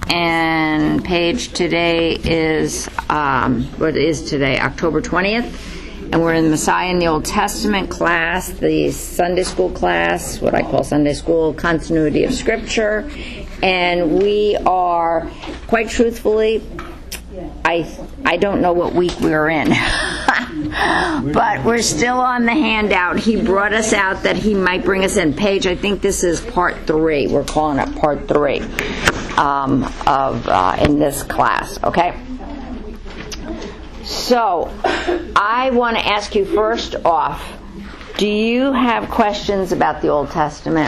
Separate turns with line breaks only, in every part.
And page today is, what is today, October 20th. And we're in the Messiah in the Old Testament class, the Sunday school class, what I call Sunday school, continuity of Scripture. And we are, quite truthfully, I don't know what week we're in. But we're still on the handout. He brought us out that he might bring us in. Paige, I think this is part 3. We're calling it part 3 in this class, okay? So, I want to ask you first off, do you have questions about the Old Testament?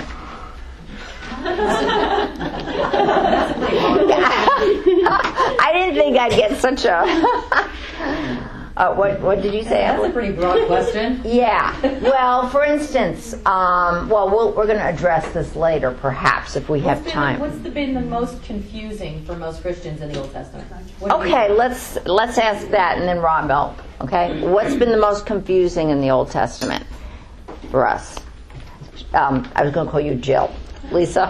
I didn't think I'd get such a... what did you say?
That's a pretty broad question.
Yeah. Well, for instance, we're going to address this later, perhaps, if we have time.
What's been the most confusing for most Christians in the Old Testament?
Okay, let's ask that, and then Rob will. Okay, what's been the most confusing in the Old Testament for us? I was going to call you Jill. Lisa.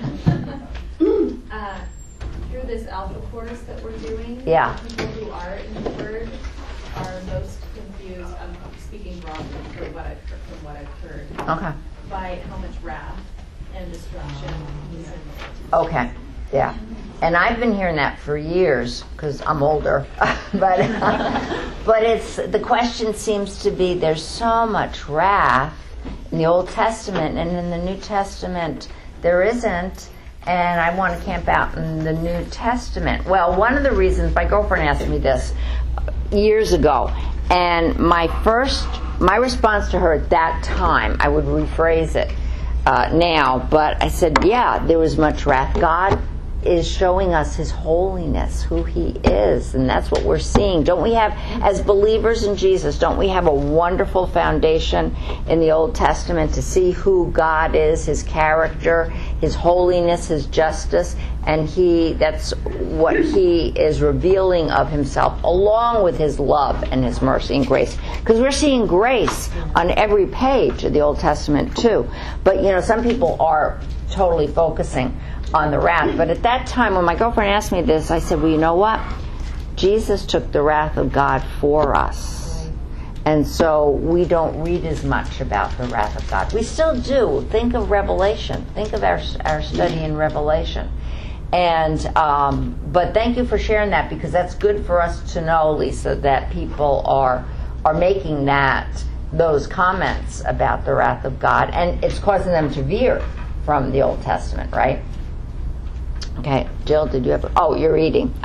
Through this alpha course that we're doing,
yeah.
People who are in the Word are most confused. I'm speaking broadly from what I've heard.
Okay.
By how much wrath and destruction is in it.
Okay. Yeah. And I've been hearing that for years because I'm older, but it's the question seems to be there's so much wrath in the Old Testament, and in the New Testament there isn't. And I want to camp out in the New Testament. Well, one of the reasons, my girlfriend asked me this years ago, and my response to her at that time, I would rephrase it now, but I said, yeah, there was much wrath. God is showing us His holiness, who He is, and that's what we're seeing. Don't we have, as believers in Jesus, don't we have a wonderful foundation in the Old Testament to see who God is, His character, His holiness, His justice, and that's what He is revealing of Himself, along with His love and His mercy and grace. Because we're seeing grace on every page of the Old Testament too. But some people are totally focusing on the wrath. But at that time, when my girlfriend asked me this, I said, well, you know what? Jesus took the wrath of God for us. And so we don't read as much about the wrath of God. We still do. Think of Revelation. Think of our study in Revelation. And but thank you for sharing that, because that's good for us to know, Lisa, that people are making those comments about the wrath of God, and it's causing them to veer from the Old Testament, right? Okay, Jill, did you have? Oh, you're eating.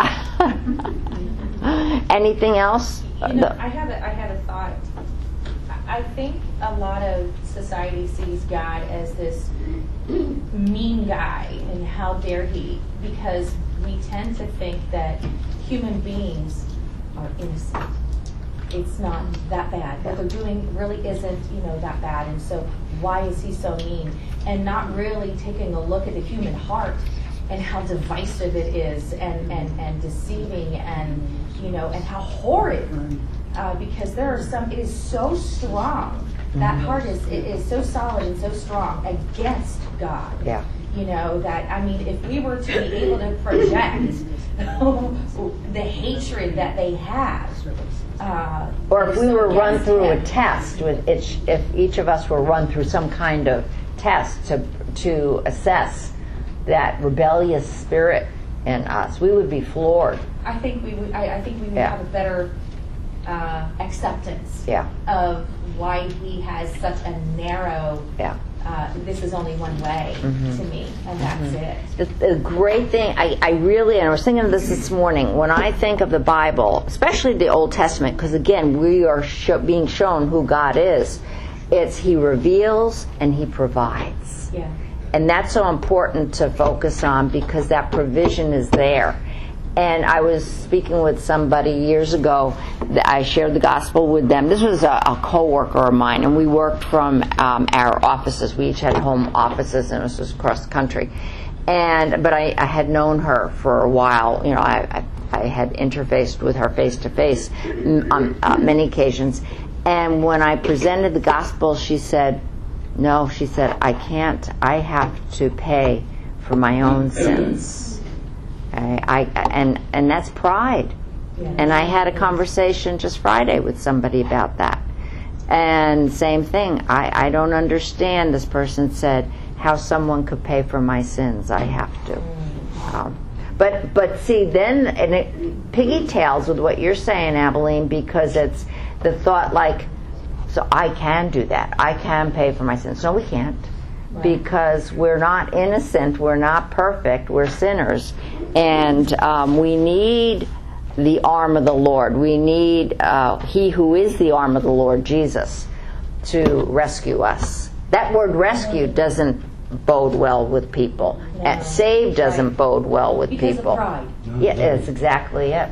Anything else?
I had a thought. I think a lot of society sees God as this mean guy, and how dare he? Because we tend to think that human beings are innocent. It's not that bad. What they're doing really isn't, that bad. And so why is he so mean? And not really taking a look at the human heart and how divisive it is, and deceiving, and and how horrid. Because there are some. It is so strong. That heart is so solid and so strong against God.
Yeah.
If we were to be able to project the hatred that they have.
Or if we were run through a test, if each of us were run through some kind of test to assess that rebellious spirit in us, we would be floored.
I think we would have a better acceptance of why he has such a narrow. This is only one way to me, and that's it.
The great thing, I was thinking of this morning, when I think of the Bible, especially the Old Testament, because again, we are being shown who God is. It's He reveals and He provides.
Yeah.
And that's so important to focus on, because that provision is there. And I was speaking with somebody years ago. I shared the gospel with them. This was a co-worker of mine, and we worked from our offices. We each had home offices, and this was across the country. But I had known her for a while. I had interfaced with her face to face on many occasions. And when I presented the gospel, she said, "No," she said, "I can't. I have to pay for my own sins." And that's pride.
Yeah.
And I had a conversation just Friday with somebody about that. And same thing. I don't understand, this person said, how someone could pay for my sins. I have to. But see, then, and it piggytails with what you're saying, Abilene, because it's the thought like, so I can do that. I can pay for my sins. No, we can't.
Right.
Because we're not innocent. We're not perfect. We're sinners. And we need the arm of the Lord. We need He who is the arm of the Lord, Jesus, to rescue us. That word rescue doesn't bode well with people.
No.
Save doesn't bode well with
Because
people.
of pride.
Yeah, that's exactly it.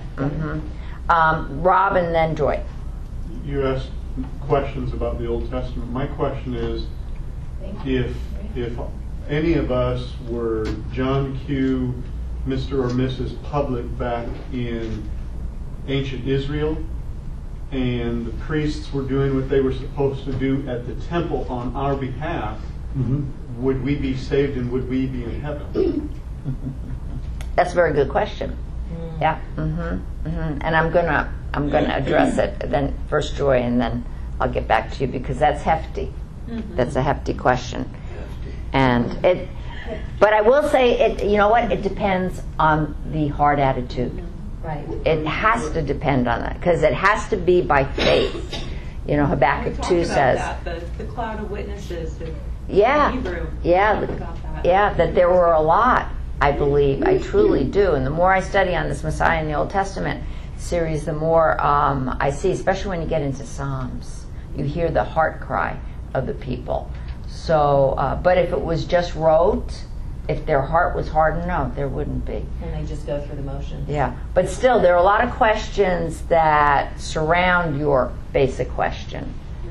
Rob and then Joy.
You asked questions about the Old Testament. My question is, if any of us were John Q, Mr. or Mrs. Public back in ancient Israel, and the priests were doing what they were supposed to do at the temple on our behalf, would we be saved and would we be in heaven?
That's a very good question. Yeah. And I'm gonna address it then first, Joy, and then I'll get back to you because that's hefty. That's a hefty question. And but I will say it. You know what? It depends on the heart attitude.
Right.
It has to depend on that because it has to be by faith. You know, Habakkuk 2 says.
The cloud of witnesses.
Yeah.
Hebrew.
Yeah.
About that.
Yeah. That there were a lot. I believe. I truly do. And the more I study on this Messiah in the Old Testament series, the more I see, especially when you get into Psalms, you hear the heart cry of the people. So, but if it was just rote, if their heart was hardened, no, there wouldn't be.
And they just go through the motions.
Yeah, but still, there are a lot of questions that surround your basic question.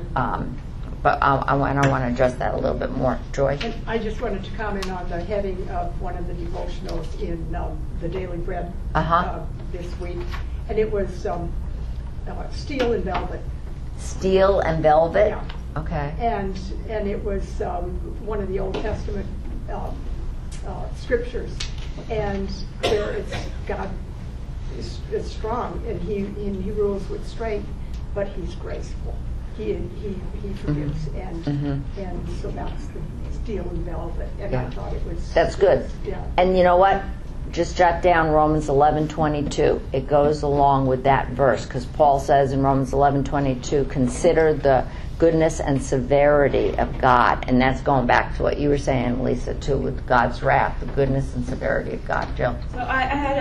But I want to address that a little bit more. Joy?
And I just wanted to comment on the heading of one of the devotionals in the Daily Bread this week. And it was Steel and Velvet.
Steel and Velvet?
Yeah.
Okay.
And it was one of the Old Testament scriptures. And there it's God is strong, and he rules with strength, but he's graceful. He forgives, and so that's the Steel and Velvet. And I thought it was
That's good.
Yeah.
And you know what? Just jot down Romans 11:22. It goes along with that verse because Paul says in Romans 11:22, consider the goodness and severity of God, and that's going back to what you were saying, Lisa, too, with God's wrath, the goodness and severity of God. Jill.
So I had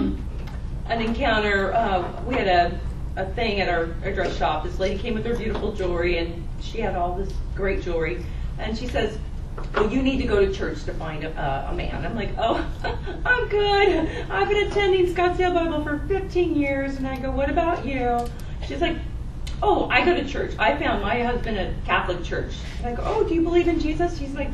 an encounter. We had a thing at our dress shop. This lady came with her beautiful jewelry, and she had all this great jewelry, and she says, well, you need to go to church to find a man. I'm like, oh, I'm good. I've been attending Scottsdale Bible for 15 years. And I go, what about you? She's like, oh, I go to church. I found my husband at Catholic church. And I go, oh, do you believe in Jesus? She's like,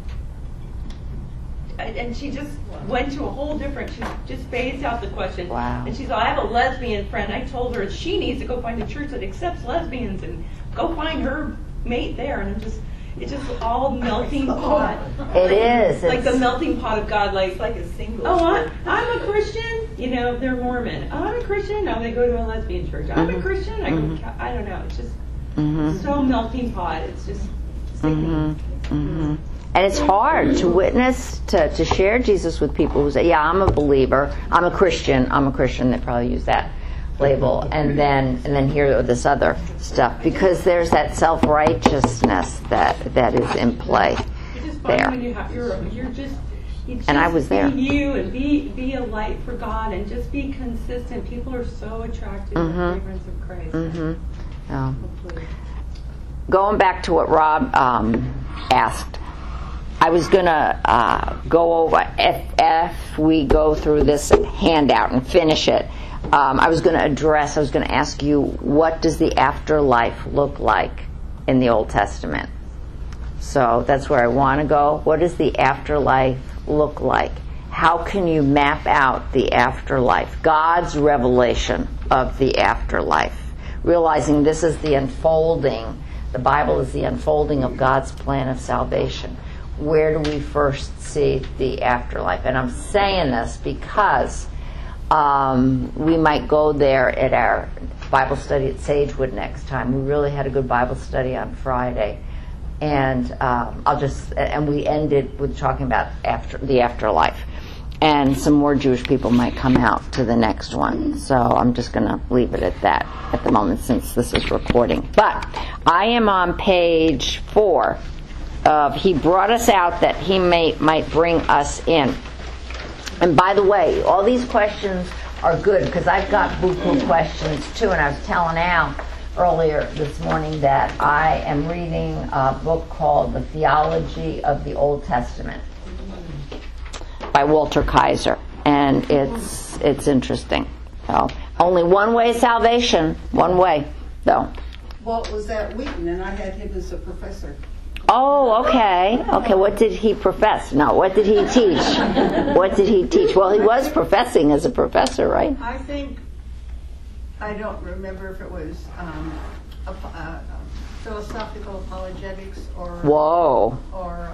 and she just went to a whole different, she just phased out the question.
Wow.
And she's like, I have a lesbian friend. I told her she needs to go find a church that accepts lesbians and go find her mate there. And it's just all melting pot.
It is.
Like the melting pot of God, like a single. Oh, I'm a Christian. You know, they're Mormon. Oh, I'm a Christian. No, they go to a lesbian church. I'm a Christian. I don't know. It's just so melting pot. It's just sickening.
And it's hard to witness, to share Jesus with people who say, yeah, I'm a believer. I'm a Christian. They probably use that label, and then hear this other stuff, because there's that self-righteousness that is in play there.
You're just
and I was there.
Be you and be a light for God and just be consistent. People are so attracted to the fragrance of Christ. Hopefully.
Going back to what Rob asked, I was going to go over, if we go through this handout and finish it, I was going to ask you, what does the afterlife look like in the Old Testament? So that's where I want to go. What does the afterlife look like? How can you map out the afterlife? God's revelation of the afterlife. Realizing this is the unfolding, the Bible is the unfolding of God's plan of salvation. where do we first see the afterlife? And I'm saying this because we might go there at our Bible study at Sagewood next time. We really had a good Bible study on Friday. And we ended with talking about the afterlife. And some more Jewish people might come out to the next one. So I'm just going to leave it at that at the moment since this is recording. But I am on page 4 of He brought us out that He might bring us in. And by the way, all these questions are good because I've got buku questions too. And I was telling Al earlier this morning that I am reading a book called The Theology of the Old Testament by Walter Kaiser, and it's interesting. So only one way is salvation, one way, though.
Well, it was at Wheaton, and I had him as a professor.
Oh, okay. What did he profess? No, what did he teach? What did he teach? Well, he was professing as a professor, right?
I don't remember if it was philosophical apologetics or
Whoa.
or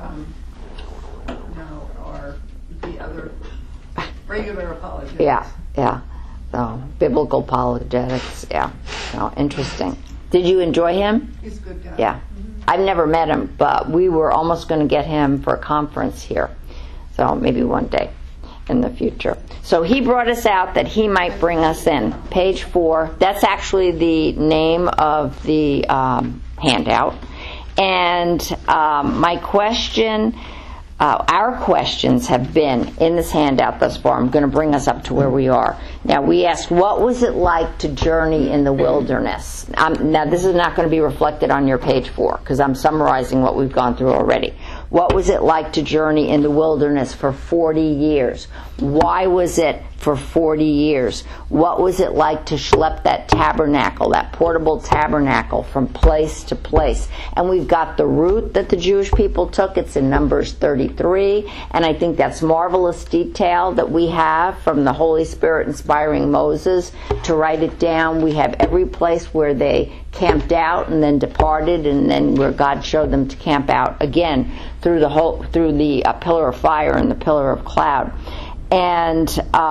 the other regular apologetics.
Yeah. So biblical apologetics. Yeah. So interesting. Did you enjoy him?
He's a good guy.
Yeah. I've never met him, but we were almost going to get him for a conference here. So maybe one day in the future. So he brought us out that he might bring us in. Page 4. That's actually the name of the handout. And my question, our questions have been in this handout thus far. I'm going to bring us up to where we are. Now, we asked, what was it like to journey in the wilderness? Now, this is not going to be reflected on your page 4 because I'm summarizing what we've gone through already. What was it like to journey in the wilderness for 40 years? Why was it for 40 years? What was it like to schlep that tabernacle, that portable tabernacle, from place to place? And we've got the route that the Jewish people took. It's in Numbers 33. And I think that's marvelous detail that we have from the Holy Spirit inspiring Moses to write it down. We have every place where they camped out and then departed, and then where God showed them to camp out again through the pillar of fire and the pillar of cloud. And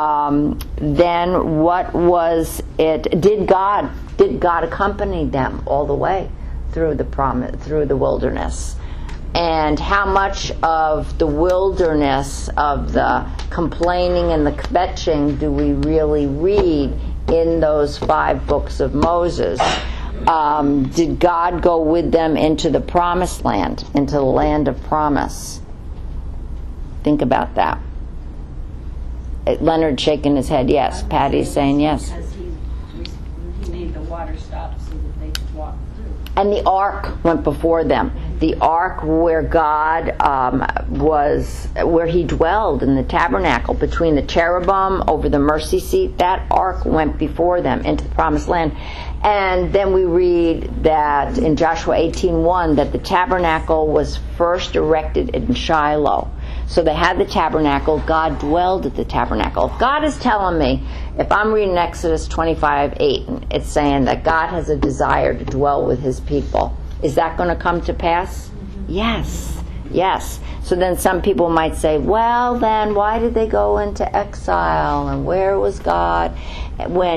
then what was it? Did God accompany them all the way through the wilderness? And how much of the wilderness, of the complaining and the kvetching, do we really read in those 5 books of Moses? Did God go with them into the promised land, into the land of promise? Think about that. Leonard shaking his head, yes. Patty's saying yes.
Because he made the water stop so that they could walk through.
And the ark went before them. The ark where God was, where he dwelled in the tabernacle between the cherubim over the mercy seat, that ark went before them into the promised land. And then we read that in Joshua 18:1 that the tabernacle was first erected in Shiloh. So they had the tabernacle. God dwelled at the tabernacle. If God is telling me, if I'm reading Exodus 25:8, it's saying that God has a desire to dwell with his people, is that going to come to pass? Yes. So then some people might say, well, then why did they go into exile? And where was God when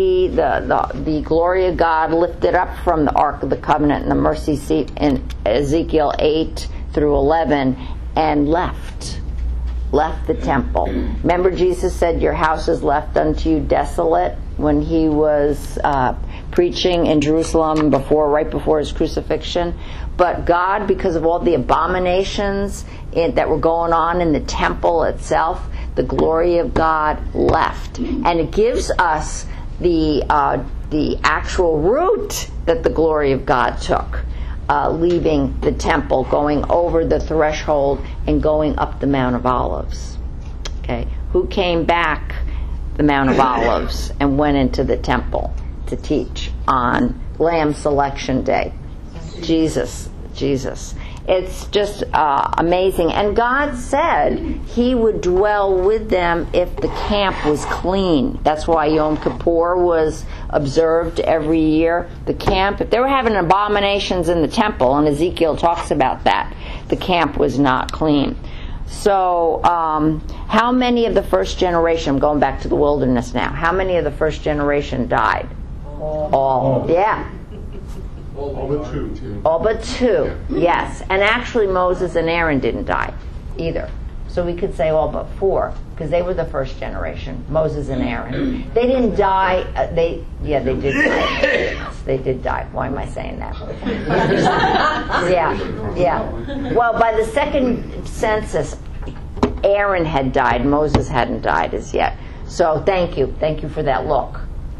the glory of God lifted up from the Ark of the Covenant and the mercy seat in Ezekiel 8-11 and left the temple? Remember, Jesus said, your house is left unto you desolate, when he was preaching in Jerusalem right before his crucifixion. But God, because of all the abominations that were going on in the temple itself, the glory of God left. And it gives us the actual route that the glory of God took, leaving the temple, going over the threshold, and going up the Mount of Olives. Okay, who came back the Mount of Olives and went into the temple to teach on Lamb Selection Day? Jesus. It's just amazing. And God said he would dwell with them if the camp was clean. That's why Yom Kippur was observed every year. The camp, if they were having abominations in the temple, and Ezekiel talks about that, the camp was not clean. So, how many of the first generation, I'm going back to the wilderness now, how many of the first generation died? All. Yeah.
All but two.
All but two, yes. And actually Moses and Aaron didn't die either. So we could say all but four, because they were the first generation, Moses and Aaron. They didn't die, they did die. Yes, they did die. Why am I saying that? Yeah. Well, by the second census, Aaron had died, Moses hadn't died as yet. So thank you for that look.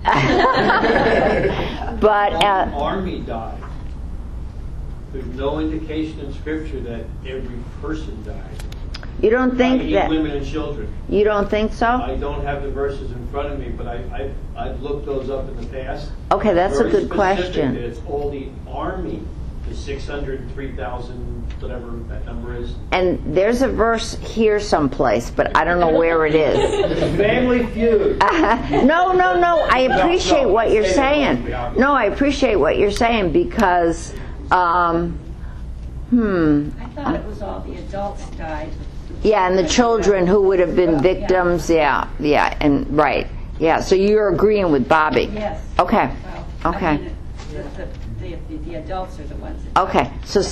But
the army died. There's no indication in Scripture that every person died.
you don't think that
women and children.
You don't think so?
I don't have the verses in front of me, but I've looked those up in the past.
Okay, that's a good question.
It's all the army, the 603,000, whatever that number is.
And there's a verse here someplace, but I don't know where it is.
Family Feud.
No. I appreciate what you're saying. No, I appreciate what you're saying because,
I thought it was all the adults died.
Yeah, and the children who would have been victims. Yeah, and right. Yeah, so you're agreeing with Bobby.
Yes.
Okay.
Well,
Okay.
I mean, the adults are the ones that
Okay, so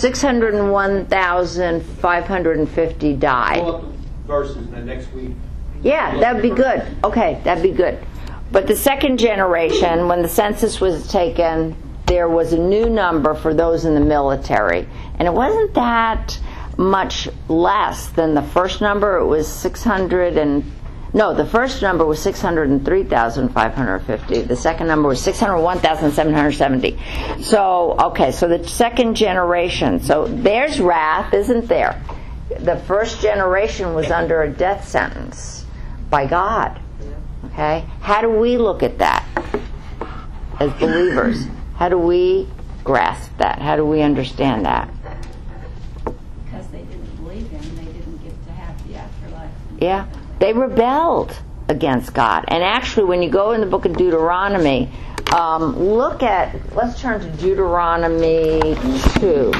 601,550 died.
Pull up the verses and then next week.
Yeah, that'd be good. Okay, that'd be good. But the second generation, when the census was taken, there was a new number for those in the military. And it wasn't that much less than the first number. It was the first number was 603,550. The second number was 601,770. So, okay, so the second generation. So there's wrath, isn't there? The first generation was under a death sentence by God. Okay? How do we look at that as believers? How do we grasp that? How do we understand that?
because they didn't believe him, they didn't get to have the afterlife.
Yeah. They rebelled against God. And actually, when you go in the book of Deuteronomy, let's turn to Deuteronomy 2.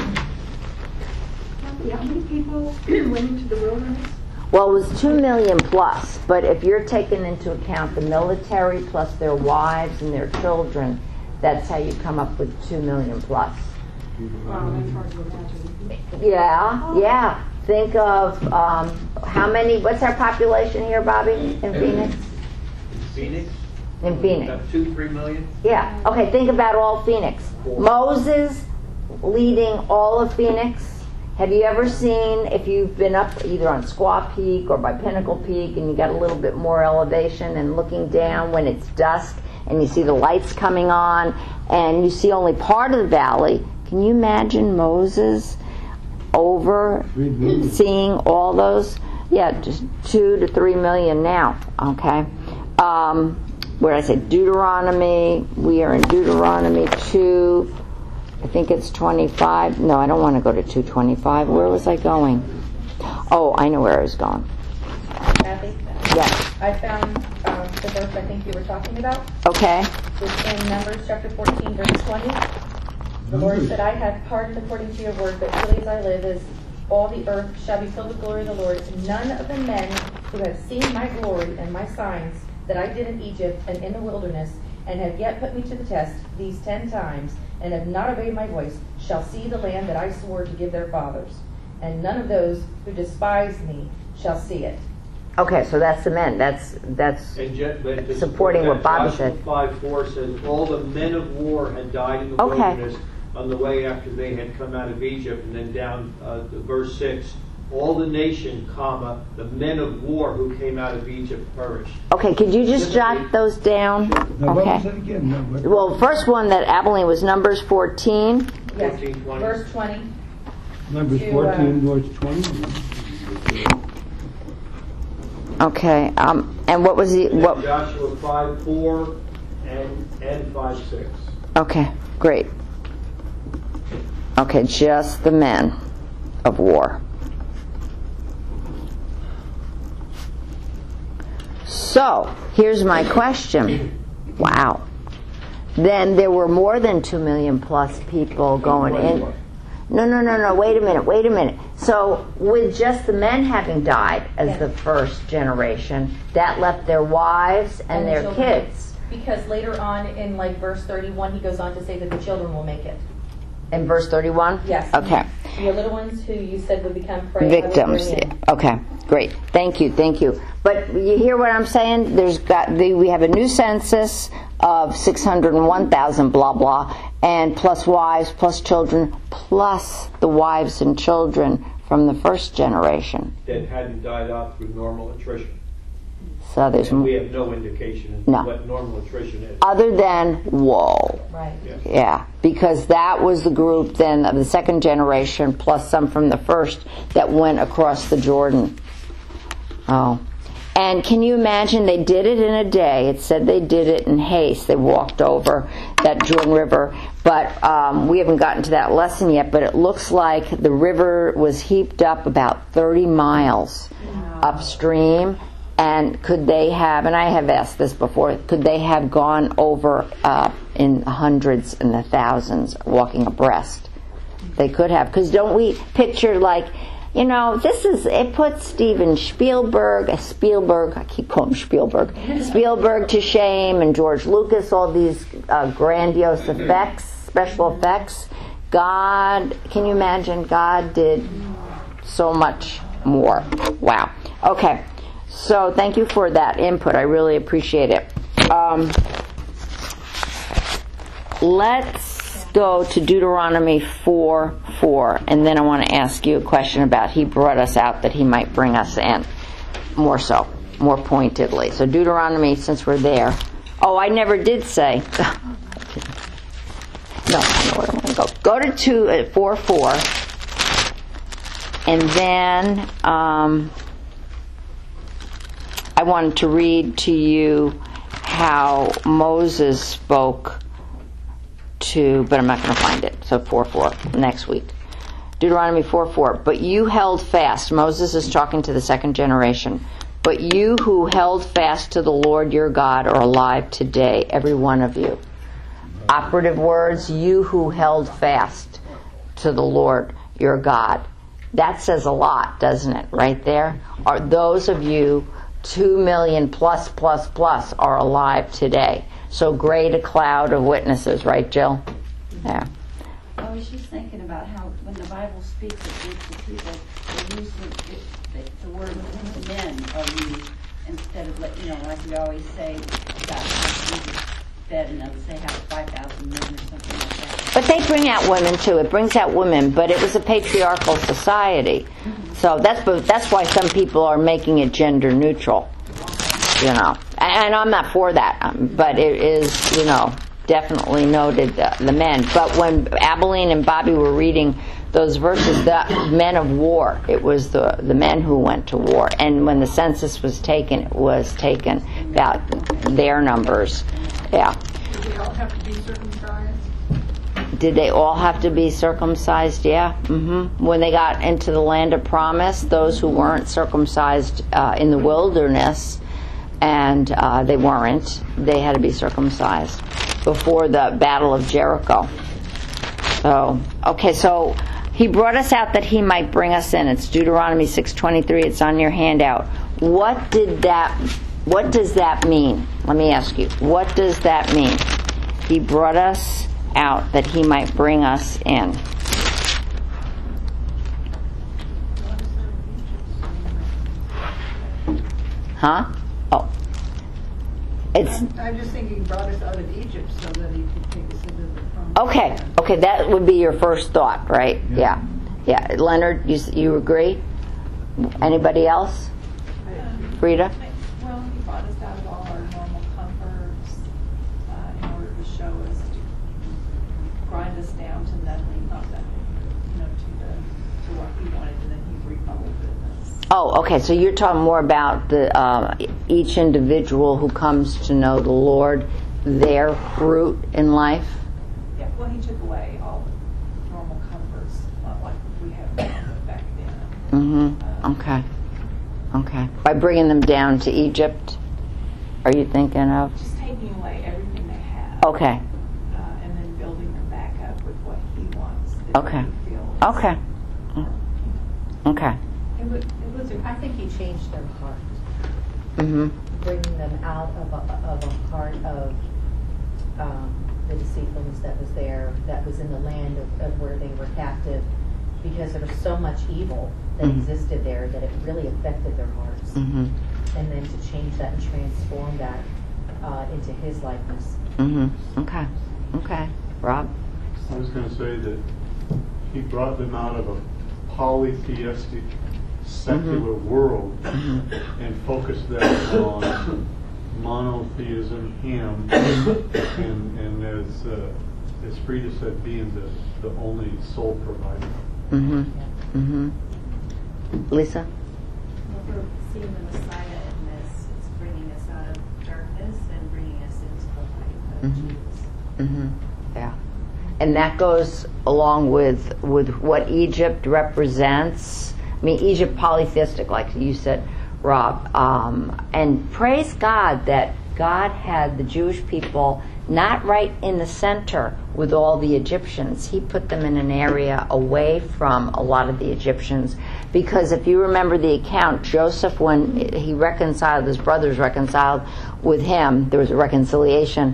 How many people went into the wilderness?
Well, it was 2 million plus, but if you're taking into account the military plus their wives and their children, that's how you come up with 2 million plus.
Wow, that's hard to imagine.
Yeah. Think of how many, what's our population here, Bobby, in Phoenix?
Phoenix?
In Phoenix.
About 2-3 million?
Yeah. Okay, think about all Phoenix. Moses leading all of Phoenix. Have you ever seen, if you've been up either on Squaw Peak or by Pinnacle Peak and you got a little bit more elevation and looking down when it's dusk and you see the lights coming on and you see only part of the valley, can you imagine Moses over seeing all those? Yeah, just 2 to 3 million now. Okay. Where did I say? Deuteronomy. We are in Deuteronomy 2. I think it's 25. No, I don't want to go to 225. Where was I going? Oh, I know where I was going.
Kathy?
Yes.
I found the verse I think you were talking about.
Okay.
It's in Numbers chapter 14, verse 20. The Lord said, I have pardoned according to your word, but surely as I live, as all the earth shall be filled with glory of the Lord. None of the men who have seen my glory and my signs that I did in Egypt and in the wilderness, and have yet put me to the test these 10 times, and have not obeyed my voice, shall see the land that I swore to give their fathers. And none of those who despise me shall see it.
Okay, so that's the men. That's supporting what Bobby said.
Joshua 5:4 says, all the men of war had died in the wilderness on the way after they had come out of Egypt. And then down to verse 6, all the nation, the men of war who came out of Egypt perished.
Okay, could you just jot those down?
Now, what was
Okay.
that again?
Well, first one that Abilene was Numbers 14.
Yes,
14, 20.
verse 20.
Numbers
to,
14, verse 20.
Okay, and what was what?
Joshua 5:4 and 5:6.
Okay, great. Okay, just the men of war. So, here's my question. Wow. Then there were more than 2 million plus people going in. No, wait a minute. So with just the men having died as
Yes.
the first generation, that left their wives and
the
their
children.
kids.
Because later on in like verse 31, he goes on to say that the children will make it.
In verse 31?
Yes.
Okay.
Your little ones who you said would become prey, I will
Victims.
bring in.
Okay, great. Thank you. But you hear what I'm saying? We have a new census of 601,000, blah, blah, and plus wives, plus children, plus the wives and children from the first generation.
That hadn't died out through normal attrition.
So there's
And we have no indication of
No.
what normal attrition is.
other than woe.
Right.
Yeah, because that was the group then of the second generation plus some from the first that went across the Jordan. Oh. And can you imagine they did it in a day? It said they did it in haste. They walked over that Jordan River. But we haven't gotten to that lesson yet, but it looks like the river was heaped up about 30 miles upstream. And could they have, and I have asked this before, could they have gone over in the hundreds and the thousands walking abreast? They could have. Because don't we picture like, it puts Steven Spielberg, I keep calling him Spielberg to shame, and George Lucas, all these grandiose effects, special effects. God, can you imagine? God did so much more. Wow. Okay. So thank you for that input. I really appreciate it. Let's go to Deuteronomy 4:4, and then I want to ask you a question about he brought us out that he might bring us in more pointedly. So Deuteronomy, since we're there. Oh, I never did say. No, I know where I want to go. Go to 4:4, and then I wanted to read to you how Moses spoke to, but I'm not going to find it. So 4:4 next week. Deuteronomy 4:4. But you held fast. Moses is talking to the second generation. But you who held fast to the Lord your God are alive today, every one of you. Operative words, you who held fast to the Lord your God. That says a lot, doesn't it? Right there. Are those of you 2 million plus are alive today. So great a cloud of witnesses, right, Jill? Yeah.
I was just thinking about how when the Bible speaks of groups of people, they use the word men are used instead of, like we always say about how Jesus fed, and others say how 5,000 men or something like that.
But they bring out women too. It brings out women, but it was a patriarchal society. So that's why some people are making it gender neutral, And I'm not for that, but it is, definitely noted the men. But when Abilene and Bobby were reading those verses, the men of war, it was the men who went to war. And when the census was taken, it was taken about their numbers. Yeah.
Do they all have to be circumcised?
Did they all have to be circumcised? Yeah. When they got into the land of promise, those who weren't circumcised in the wilderness, and they weren't, they had to be circumcised before the Battle of Jericho. So he brought us out that he might bring us in. It's Deuteronomy 6:23. It's on your handout. What does that mean? Let me ask you. What does that mean? He brought us out that he might bring us in. Huh? Oh.
I'm just thinking he brought us out of Egypt so that he could take us into the promised land.
Okay, that would be your first thought, right? Yeah. Leonard, you agree? Anybody else? Rita?
Well, he brought us out of all our normal comforts in order to show us, to grind us down to nothing, not nothing, to what he wanted, and then he republished us.
Oh, okay. So you're talking more about the each individual who comes to know the Lord, their route in life.
Yeah, well, he took away all the normal comforts, not like we had back then.
Okay. By bringing them down to Egypt, are you thinking of?
Just taking away everything they have.
Okay.
And then building them back up with what he wants.
Okay. Okay.
I think he changed their heart,
Mm-hmm.
bringing them out of a heart of the deceitfulness that was there, that was in the land of where they were captive, because there was so much evil that existed there that it really affected their hearts.
Mm-hmm.
And then to change that and transform that into his likeness.
Mm-hmm. Okay. Okay. Rob?
I was going to say that he brought them out of a polytheistic secular world and focused them on monotheism, him, and as Frida said, being the only sole provider.
Mm-hmm. Mm-hmm. Lisa?
Well, we're seeing the Messiah in this. It's bringing us out of darkness and bringing us into the light of Jesus.
Mm-hmm. Yeah. And that goes along with what Egypt represents. I mean, Egypt polytheistic, like you said, Rob. And praise God that God had the Jewish people not right in the center with all the Egyptians. He put them in an area away from a lot of the Egyptians. Because if you remember the account, Joseph, when he reconciled, his brothers reconciled with him, there was a reconciliation,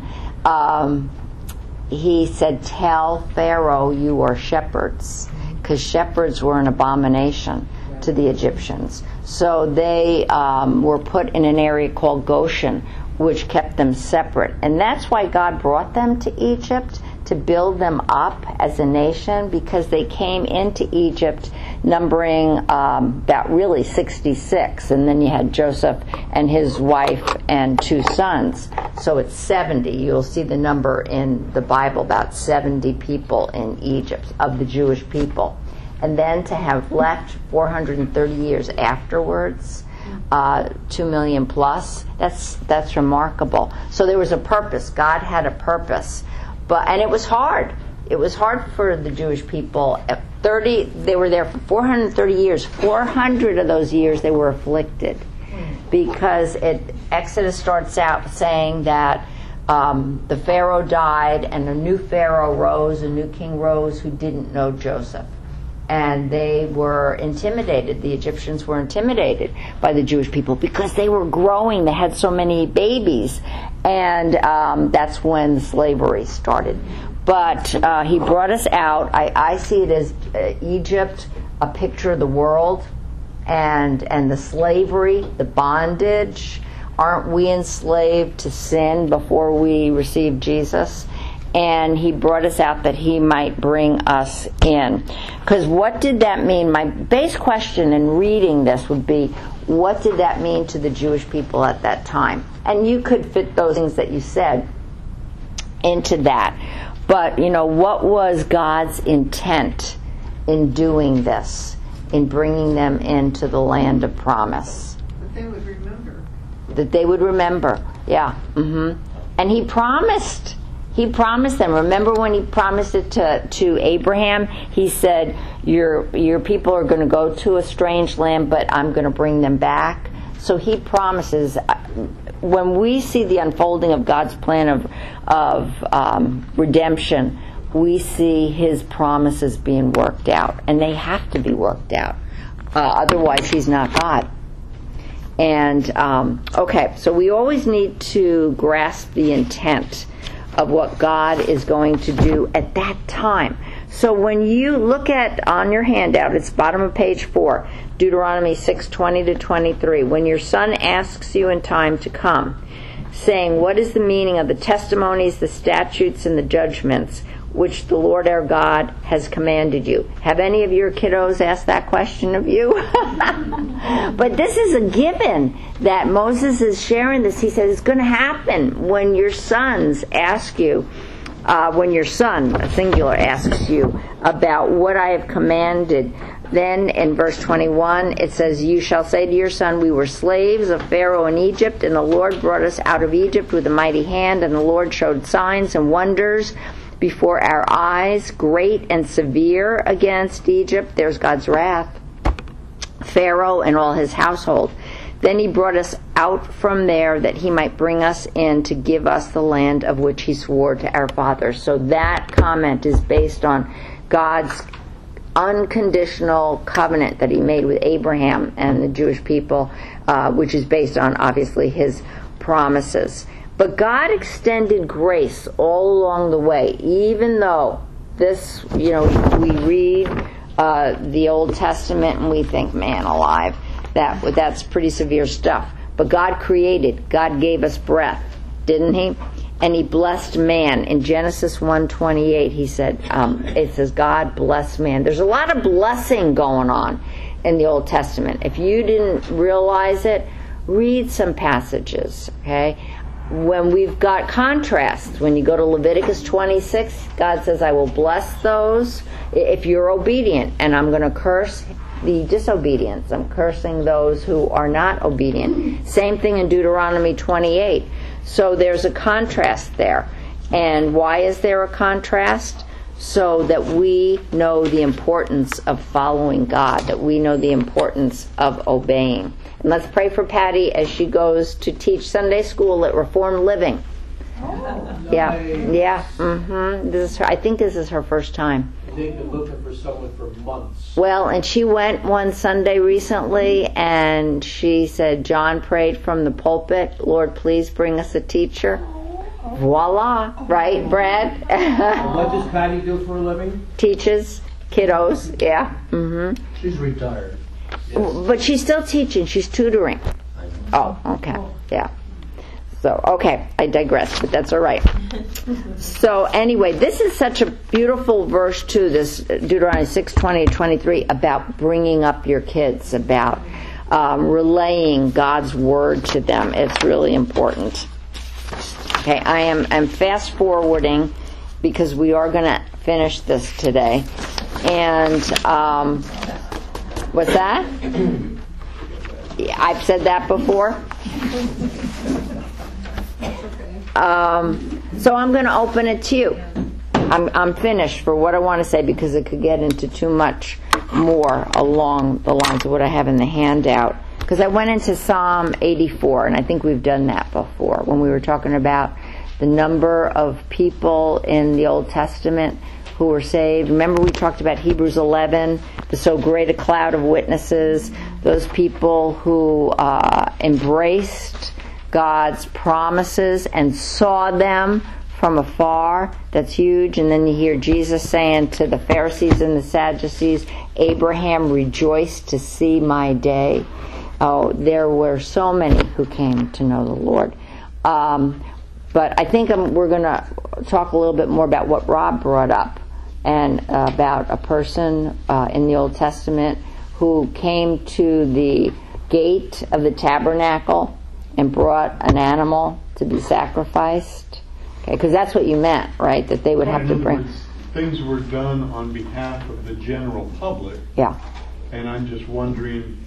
he said, tell Pharaoh you are shepherds, because shepherds were an abomination to the Egyptians. So they were put in an area called Goshen, which kept them separate. And that's why God brought them to Egypt, to build them up as a nation, because they came into Egypt numbering about really 66. And then you had Joseph and his wife and 2 sons. So it's 70. You'll see the number in the Bible, about 70 people in Egypt of the Jewish people. And then to have left 430 years afterwards, 2 million plus, that's remarkable. So there was a purpose. God had a purpose. And it was hard. It was hard for the Jewish people. They were there for 430 years. 400 of those years they were afflicted, because Exodus starts out saying that the Pharaoh died and a new Pharaoh rose, a new king rose who didn't know Joseph. And they were intimidated. The Egyptians were intimidated by the Jewish people because they were growing. They had so many babies. And that's when slavery started. But he brought us out. I see it as Egypt, a picture of the world, and the slavery, the bondage. Aren't we enslaved to sin before we received Jesus? And he brought us out that he might bring us in. Because what did that mean? My base question in reading this would be, what did that mean to the Jewish people at that time? And you could fit those things that you said into that. But, what was God's intent in doing this, in bringing them into the land of promise?
That they would remember.
That they would remember, yeah. Mm-hmm. And he promised them. Remember when he promised it to Abraham? He said, your people are going to go to a strange land, but I'm going to bring them back. So he promises. When we see the unfolding of God's plan of redemption, we see his promises being worked out. And they have to be worked out. Otherwise, he's not God. And, okay, so we always need to grasp the intent of what God is going to do at that time. So when you look at on your handout, it's bottom of page 4, Deuteronomy 6:20-23. When your son asks you in time to come, saying, what is the meaning of the testimonies, the statutes, and the judgments which the Lord our God has commanded you? Have any of your kiddos asked that question of you? But this is a given that Moses is sharing this. He says it's going to happen when your sons ask you, when your son, singular, asks you about what I have commanded. Then in verse 21 it says, you shall say to your son, we were slaves of Pharaoh in Egypt, and the Lord brought us out of Egypt with a mighty hand, and the Lord showed signs and wonders before our eyes, great and severe, against Egypt. There's God's wrath. Pharaoh and all his household. Then he brought us out from there that he might bring us in to give us the land of which he swore to our fathers. So that comment is based on God's unconditional covenant that he made with Abraham and the Jewish people, which is based on, obviously, his promises. But God extended grace all along the way, even though this, we read the Old Testament and we think, man alive, that's pretty severe stuff. But God created, God gave us breath, didn't he? And he blessed man. In Genesis 1:28, he said, it says, God bless man. There's a lot of blessing going on in the Old Testament. If you didn't realize it, read some passages, okay? When we've got contrast, when you go to Leviticus 26, God says, I will bless those if you're obedient, and I'm going to curse the disobedience. I'm cursing those who are not obedient. Same thing in Deuteronomy 28. So there's a contrast there. And why is there a contrast? So that we know the importance of following God, that we know the importance of obeying. And let's pray for Patty as she goes to teach Sunday school at Reformed Living.
Oh,
Yeah,
nice.
yeah. I think this is her first time.
They've been looking for someone for months.
Well, and she went one Sunday recently, and she said, John prayed from the pulpit, Lord, please bring us a teacher. Voila, right, Brad?
What does Patty do for a living?
Teaches kiddos, yeah.
She's retired.
But she's still teaching, she's tutoring. Oh, okay, yeah. So, okay, I digress, but that's all right. So, anyway, this is such a beautiful verse, too, this Deuteronomy 6:20-23, about bringing up your kids, about relaying God's word to them. It's really important. Okay, I'm fast forwarding because we are going to finish this today. And, what's that? Yeah, I've said that before. So I'm going to open it to you. I'm finished for what I want to say because it could get into too much more along the lines of what I have in the handout. Because I went into Psalm 84, and I think we've done that before when we were talking about the number of people in the Old Testament who were saved. Remember we talked about Hebrews 11, the so great a cloud of witnesses, those people who embraced God's promises and saw them from afar. That's huge. And then you hear Jesus saying to the Pharisees and the Sadducees, Abraham rejoiced to see my day. Oh, there were so many who came to know the Lord. But I think we're going to talk a little bit more about what Rob brought up, and about a person in the Old Testament who came to the gate of the tabernacle and brought an animal to be sacrificed. Okay, because that's what you meant, right? That they would have to bring.
Words, things were done on behalf of the general public.
Yeah.
And I'm just wondering,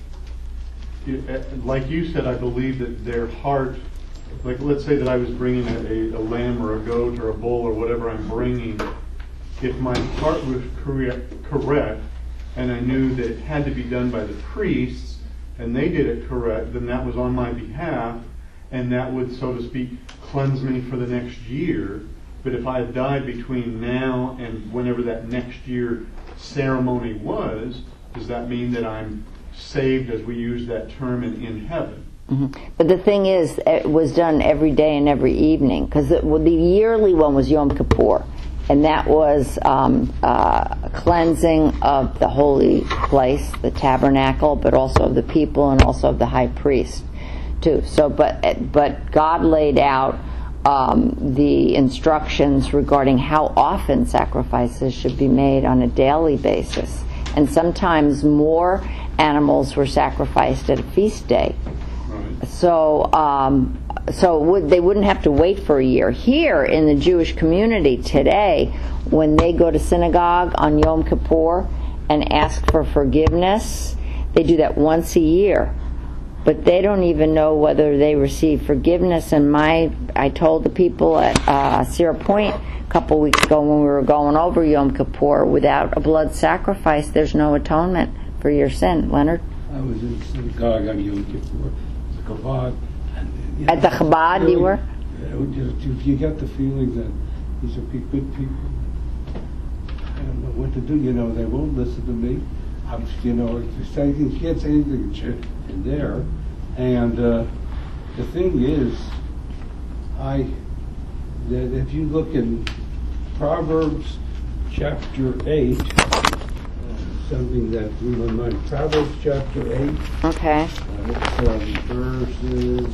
like you said, I believe that their heart, like let's say that I was bringing a lamb or a goat or a bull or whatever I'm bringing, if my heart was correct and I knew that it had to be done by the priests and they did it correct, then that was on my behalf, and that would, so to speak, cleanse me for the next year. But if I had died between now and whenever that next year ceremony was, does that mean that I'm saved, as we use that term, in heaven?
Mm-hmm. But the thing is, it was done every day and every evening, because the yearly one was Yom Kippur, and that was cleansing of the holy place, the tabernacle, but also of the people and also of the high priest too. So, but God laid out the instructions regarding how often sacrifices should be made on a daily basis, and sometimes more animals were sacrificed at a feast day.
Right.
So they wouldn't have to wait for a year. Here in the Jewish community today, when they go to synagogue on Yom Kippur and ask for forgiveness, they do that once a year. But they don't even know whether they receive forgiveness. And I told the people at Sierra Point a couple weeks ago when we were going over Yom Kippur, without a blood sacrifice, there's no atonement for your sin. Leonard?
I was in synagogue on Yom Kippur, the Chabad.
At the Chabad,
really,
you were?
You get the feeling that these are good people. I don't know what to do. You know, they won't listen to me. You can't say anything in there. And the thing is, that if you look in Proverbs chapter 8, something that blew my mind. Proverbs chapter 8.
Okay.
It's verses.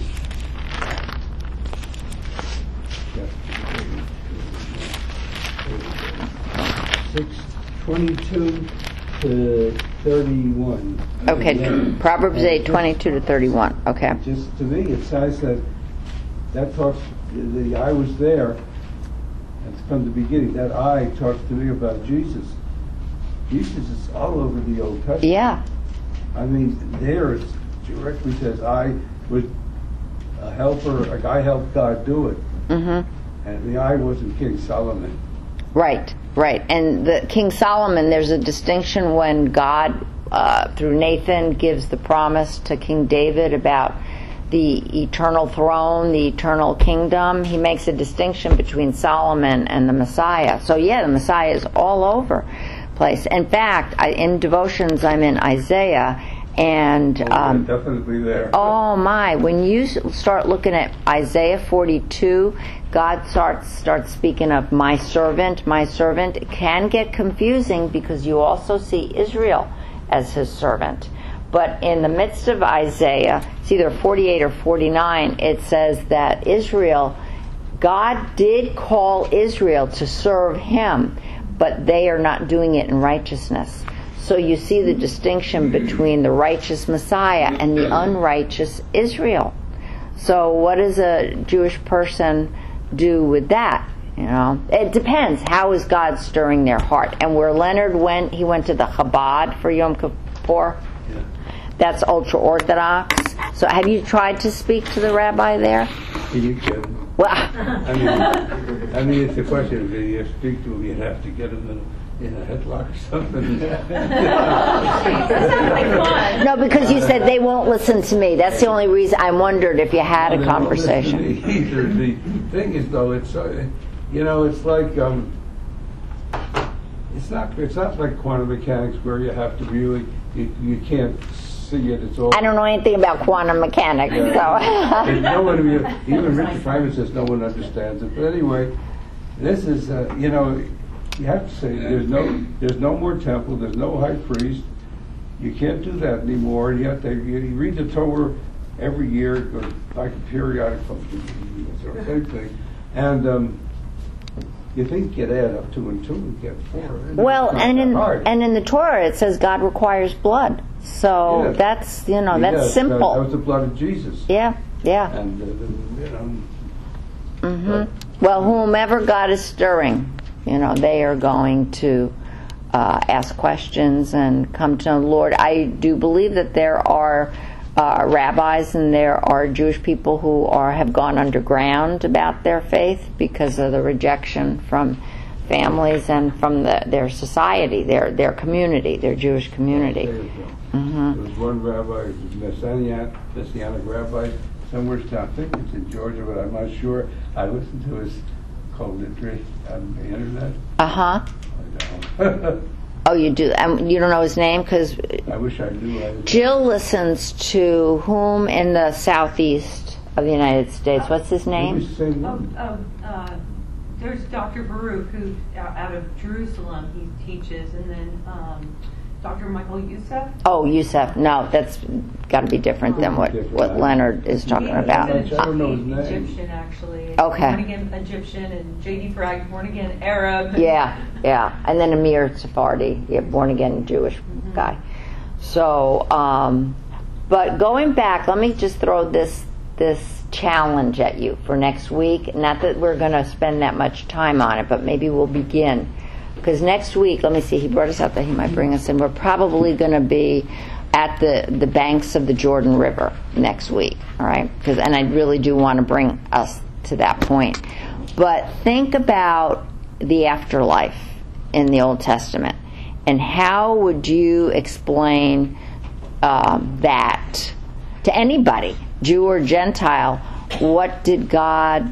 6:22 to 31.
Okay, Proverbs 8:22 to 31. Okay.
Just to me, it says that talks. The I was there. That's from the beginning. That I talks to me about Jesus. Jesus is all over the Old Testament.
Yeah.
I mean, there it directly says, I was a helper, I helped God do it. Mm-hmm. And the I wasn't King Solomon. Right.
And the King Solomon, there's a distinction when God, through Nathan, gives the promise to King David about the eternal throne, the eternal kingdom. He makes a distinction between Solomon and the Messiah. So yeah, the Messiah is all over place. In fact, in devotions, I'm in Isaiah, and
definitely there.
Oh my! When you start looking at Isaiah 42, God starts speaking of my servant, my servant. It can get confusing because you also see Israel as his servant. But in the midst of Isaiah, it's either 48 or 49, it says that Israel, God did call Israel to serve him, but they are not doing it in righteousness. So you see the distinction between the righteous Messiah and the unrighteous Israel. So what does a Jewish person do with that? You know, it depends. How is God stirring their heart? And where Leonard went, he went to the Chabad for Yom Kippur.
Yeah.
That's ultra-Orthodox. So have you tried to speak to the rabbi there?
You can.
Well,
I mean, it's a question of if you speak to him, you'd have to get him in a headlock or something.
No, because you said they won't listen to me. That's the only reason I wondered if you had a conversation.
Either. The thing is, though, it's it's like it's not like quantum mechanics where you have to really you can't see it. It's all. I don't
know anything about quantum mechanics, so.
No one, even Richard Feynman says no one understands it. But anyway, this is you have to say there's no more temple, there's no high priest. You can't do that anymore. You have to read the Torah every year, like a periodic function, same thing, and. You think you'd add up 2 and 2 and get 4.
Well, and in the Torah it says God requires blood, so that's simple.
That was the blood of Jesus.
Yeah.
And
Well, whomever God is stirring, they are going to ask questions and come to know the Lord. I do believe that there are rabbis and there are Jewish people who have gone underground about their faith because of the rejection from families and from their society, their community, their Jewish community.
There was one rabbi, Messianic rabbi, somewhere down, I think it's in Georgia, but I'm not sure. I listened to his commentary on the internet. I know.
Oh, you do? You don't know his name? Because
I wish I knew.
Jill listens to whom in the southeast of the United States? What's his name?
There's Dr. Baruch, who out of Jerusalem he teaches, and then Dr. Michael Youssef.
Oh, Youssef. No, that's got to be different than what Leonard is talking about.
He's Egyptian, actually.
Okay.
Born again Egyptian, and J.D. Frag, born again Arab.
Yeah. And then Amir Sephardi, born again Jewish guy. So, but going back, let me just throw this challenge at you for next week. Not that we're going to spend that much time on it, but maybe we'll begin. Because next week, let me see, he brought us out that he might bring us in. We're probably going to be at the banks of the Jordan River next week, all right? And I really do want to bring us to that point. But think about the afterlife in the Old Testament, and how would you explain that to anybody, Jew or Gentile? What did God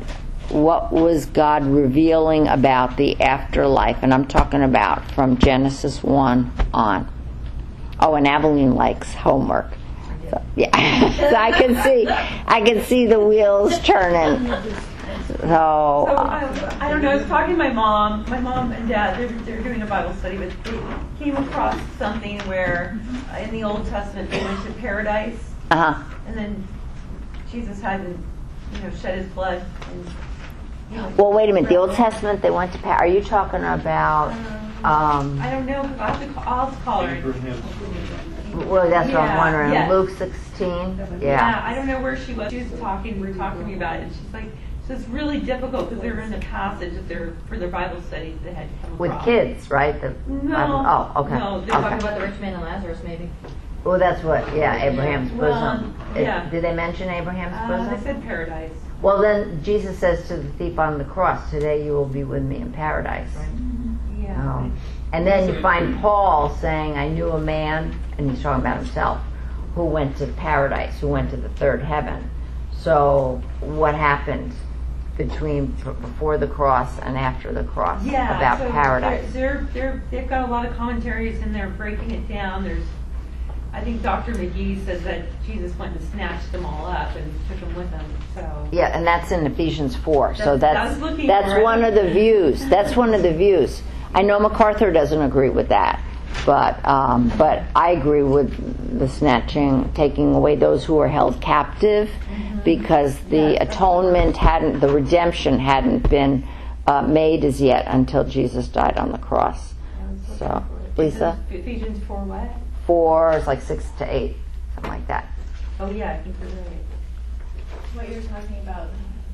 what was God revealing about the afterlife? And I'm talking about from Genesis 1 on. Oh, and Abilene likes homework. So, yeah, so I can see the wheels turning. So
I don't know. I was talking to my mom. My mom and dad, they're doing a Bible study, but they came across something where in the Old Testament they went to paradise, and then Jesus hadn't, shed his blood. And,
well, wait a minute. The Old Testament they went to paradise. Are you talking about?
I don't know. I'll have to call her.
Well, that's what I'm wondering.
Yeah.
Luke 16.
Yeah, I don't know where she was. She was talking. We were talking to me about it. And she's like, so it's really difficult because they're in the passage that for their Bible studies they had come
with
across.
Kids, right?
No.
Oh, okay.
No, they're
Talking about the rich man and Lazarus, maybe.
Well, that's what. Yeah, Abraham's bosom.
Yeah.
Did they mention Abraham's bosom?
They said paradise.
Well, then Jesus says to the thief on the cross, "Today you will be with me in paradise."
Yeah.
And then you find Paul saying, "I knew a man," and he's talking about himself, who went to paradise, who went to the third heaven. So what happened before the cross and after the cross about
so
paradise?
They've got a lot of commentaries in there breaking it down. I think Dr. McGee says that Jesus went and snatched them all up and took them with him. So
yeah, and that's in Ephesians 4. So
that's
one of the views. That's one of the views. I know MacArthur doesn't agree with that, but I agree with the snatching, taking away those who are held captive, because the atonement the redemption hadn't been made as yet until Jesus died on the cross. So, Lisa?
Ephesians 4 what?
4 is like 6 to 8, something like that.
Oh yeah, I think you're right.
What you're talking about,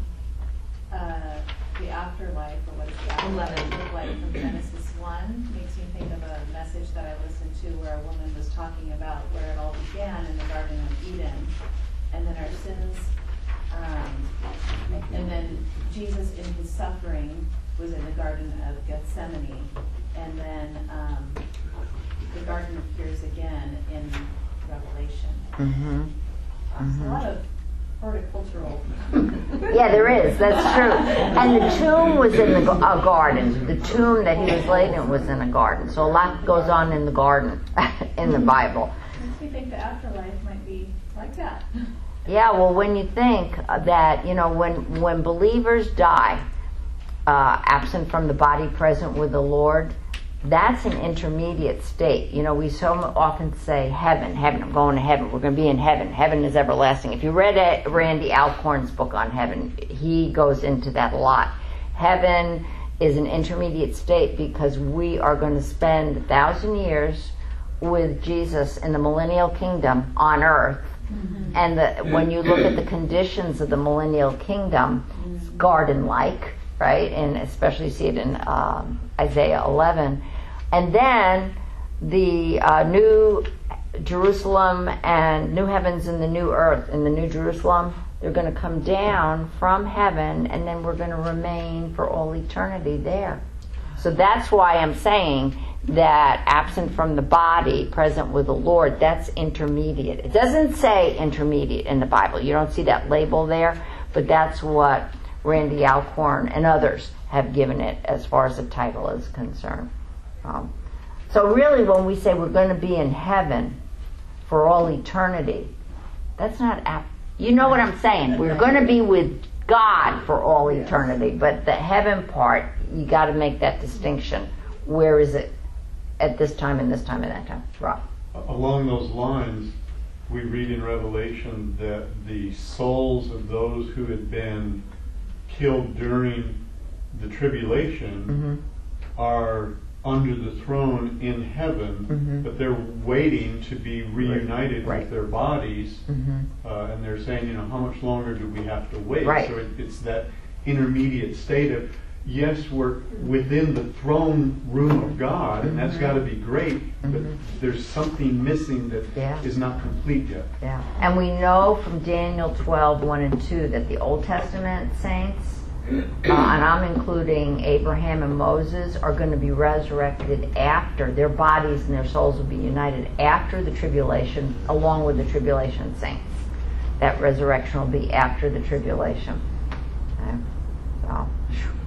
the afterlife, or what's the afterlife look like from Genesis 1, makes me think of a message that I listened to where a woman was talking about where it all began in the Garden of Eden, and then our sins, and then Jesus in his suffering was in the Garden of Gethsemane, and then the garden appears again in Revelation. A lot of horticultural.
Yeah, there is. That's true. And the tomb was in a garden. The tomb that he was laid in was in a garden. So a lot goes on in the garden in the Bible.
Makes me think the afterlife might be like that.
Yeah, well, when you think that, when believers die, absent from the body, present with the Lord, that's an intermediate state. We so often say heaven, I'm going to heaven, we're going to be in heaven. Heaven is everlasting. If you read Randy Alcorn's book on heaven, he goes into that a lot. Heaven is an intermediate state because we are going to spend 1,000 years with Jesus in the millennial kingdom on earth. And when you look at the conditions of the millennial kingdom, it's garden-like, right? And especially you see it in Isaiah 11. And then the new Jerusalem and new heavens and the new earth and the new Jerusalem, they're going to come down from heaven, and then we're going to remain for all eternity there. So that's why I'm saying that absent from the body, present with the Lord, that's intermediate. It doesn't say intermediate in the Bible. You don't see that label there, but that's what Randy Alcorn and others have given it as far as the title is concerned. So really when we say we're going to be in heaven for all eternity, that's not, you know what I'm saying. We're going to be with God for all eternity, but the heaven part, you got to make that distinction. Where is it at this time and this time and that time? Rob.
Along those lines, we read in Revelation that the souls of those who had been killed during the tribulation are under the throne in heaven, but they're waiting to be reunited with their bodies, and they're saying, how much longer do we have to wait? So it's that intermediate state of, yes, we're within the throne room of God, and that's got to be great, but there's something missing that is not complete yet.
Yeah, and we know from Daniel 12, 1 and 2 that the Old Testament saints, and I'm including Abraham and Moses, are going to be resurrected after. Their bodies and their souls will be united after the tribulation, along with the tribulation saints. That resurrection will be after the tribulation. Okay? So.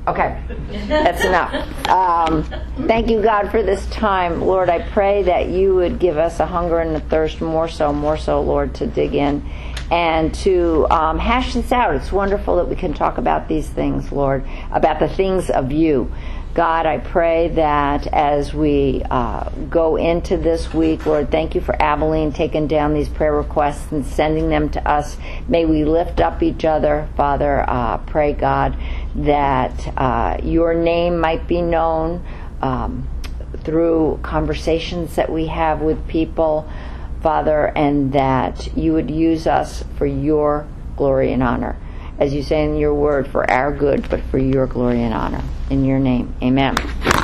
Okay, that's enough. Thank you, God, for this time. Lord, I pray that you would give us a hunger and a thirst more so, Lord, to dig in and to hash this out. It's wonderful that we can talk about these things, Lord, about the things of you. God, I pray that as we go into this week, Lord, thank you for Abilene taking down these prayer requests and sending them to us. May we lift up each other, Father. Pray, God, that your name might be known through conversations that we have with people, Father, and that you would use us for your glory and honor. As you say in your word, for our good, but for your glory and honor. In your name, amen.